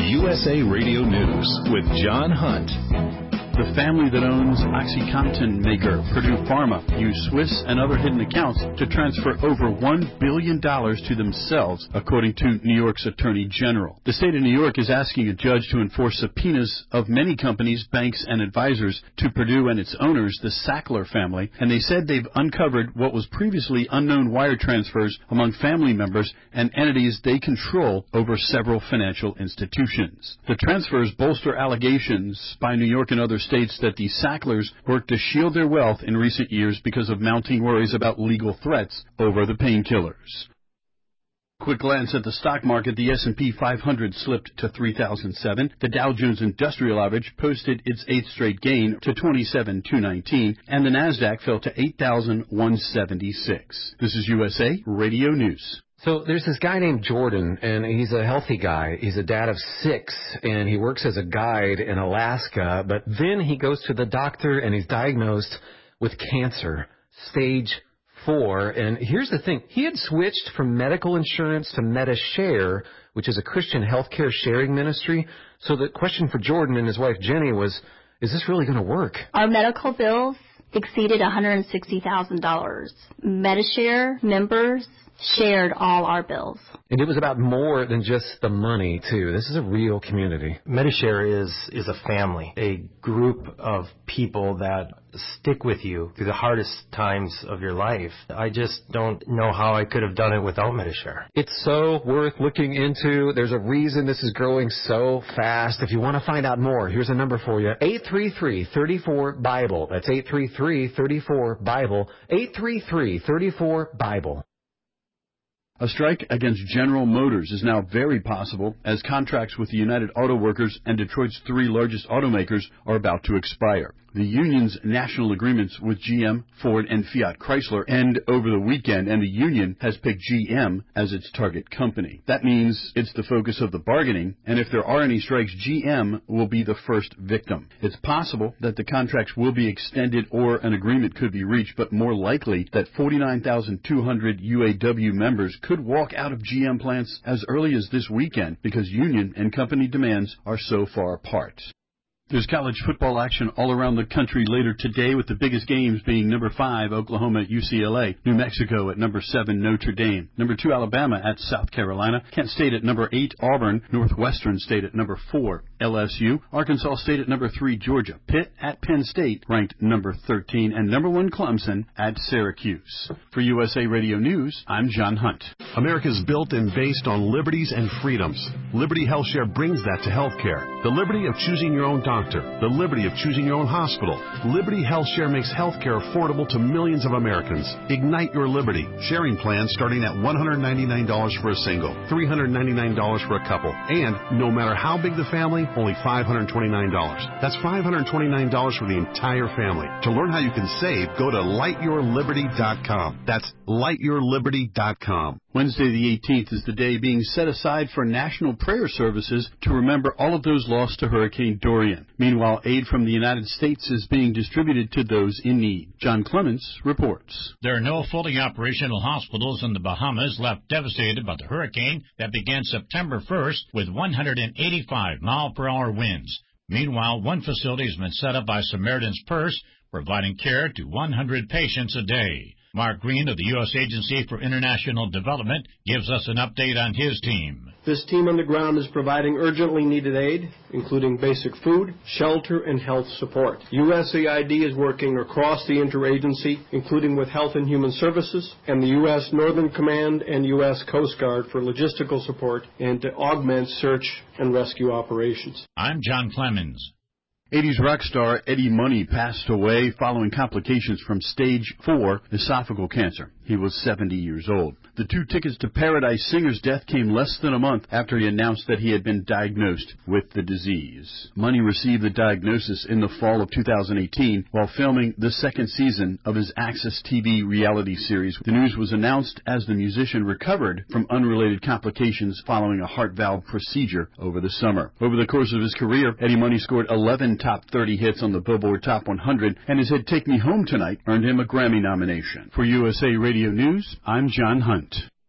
USA Radio News with John Hunt. The family that owns OxyContin maker Purdue Pharma used Swiss and other hidden accounts to transfer over $1 billion to themselves, according to New York's Attorney General. The state of New York is asking a judge to enforce subpoenas of many companies, banks, and advisors to Purdue and its owners, the Sackler family, and they said they've uncovered what was previously unknown wire transfers among family members and entities they control over several financial institutions. The transfers bolster allegations by New York and other states that the Sacklers worked to shield their wealth in recent years because of mounting worries about legal threats over the painkillers. Quick glance at the stock market. The S&P 500 slipped to 3,007. The Dow Jones Industrial Average posted its eighth straight gain to 27,219, and the Nasdaq fell to 8,176. This is USA Radio News. So there's this guy named Jordan, and he's a healthy guy. He's a dad of 6, and he works as a guide in Alaska. But then he goes to the doctor, and he's diagnosed with cancer, stage 4. And here's the thing. He had switched from medical insurance to MediShare, which is a Christian healthcare sharing ministry. So the question for Jordan and his wife Jenny was, is this really going to work? Our medical bills exceeded $160,000. MediShare members shared all our bills. And it was about more than just the money, too. This is a real community. MediShare is a family, a group of people that stick with you through the hardest times of your life. I just don't know how I could have done it without MediShare. It's so worth looking into. There's a reason this is growing so fast. If you want to find out more, here's a number for you, 833-34-BIBLE. That's 833-34-BIBLE, 833-34-BIBLE. A strike against General Motors is now very possible as contracts with the United Auto Workers and Detroit's 3 largest automakers are about to expire. The union's national agreements with GM, Ford, and Fiat Chrysler end over the weekend, and the union has picked GM as its target company. That means it's the focus of the bargaining, and if there are any strikes, GM will be the first victim. It's possible that the contracts will be extended or an agreement could be reached, but more likely that 49,200 UAW members could walk out of GM plants as early as this weekend because union and company demands are so far apart. There's college football action all around the country later today, with the biggest games being number 5, Oklahoma at UCLA, New Mexico at number 7, Notre Dame, number 2, Alabama at South Carolina, Kent State at number 8, Auburn, Northwestern State at number 4, LSU, Arkansas State at number 3, Georgia, Pitt at Penn State, ranked number 13, and number 1, Clemson at Syracuse. For USA Radio News, I'm John Hunt. America's built and based on liberties and freedoms. Liberty HealthShare brings that to healthcare. The liberty of choosing your own doctor, the liberty of choosing your own hospital. Liberty HealthShare makes healthcare affordable to millions of Americans. Ignite your liberty. Sharing plans starting at $199 for a single, $399 for a couple, and no matter how big the family, only $529. That's $529 for the entire family. To learn how you can save, go to lightyourliberty.com. That's lightyourliberty.com. Wednesday the 18th is the day being set aside for national prayer services to remember all of those lost to Hurricane Dorian. Meanwhile, aid from the United States is being distributed to those in need. John Clements reports. There are no fully operational hospitals in the Bahamas left devastated by the hurricane that began September 1st with 185-mile-per-hour winds. Meanwhile, one facility has been set up by Samaritan's Purse, providing care to 100 patients a day. Mark Green of the U.S. Agency for International Development gives us an update on his team. This team on the ground is providing urgently needed aid, including basic food, shelter, and health support. USAID is working across the interagency, including with Health and Human Services and the U.S. Northern Command and U.S. Coast Guard for logistical support and to augment search and rescue operations. I'm John Clemens. 80s rock star Eddie Money passed away following complications from stage 4 esophageal cancer. He was 70 years old. The 2 Tickets to Paradise singer's death came less than a month after he announced that he had been diagnosed with the disease. Money received the diagnosis in the fall of 2018 while filming the second season of his Access TV reality series. The news was announced as the musician recovered from unrelated complications following a heart valve procedure over the summer. Over the course of his career, Eddie Money scored 11 top 30 hits on the Billboard Top 100, and his hit Take Me Home Tonight earned him a Grammy nomination. For USA Radio News, I'm John Hunt.